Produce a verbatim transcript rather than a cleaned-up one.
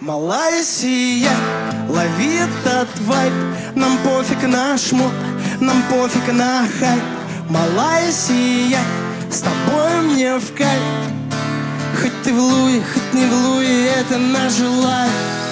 Малая, сияй, лови этот вайб. Нам пофиг на шмот, нам пофиг на хайп. Малая, сияй, с тобой мне в кайф. Хоть ты в луе, хоть не в луе, это наш лайф.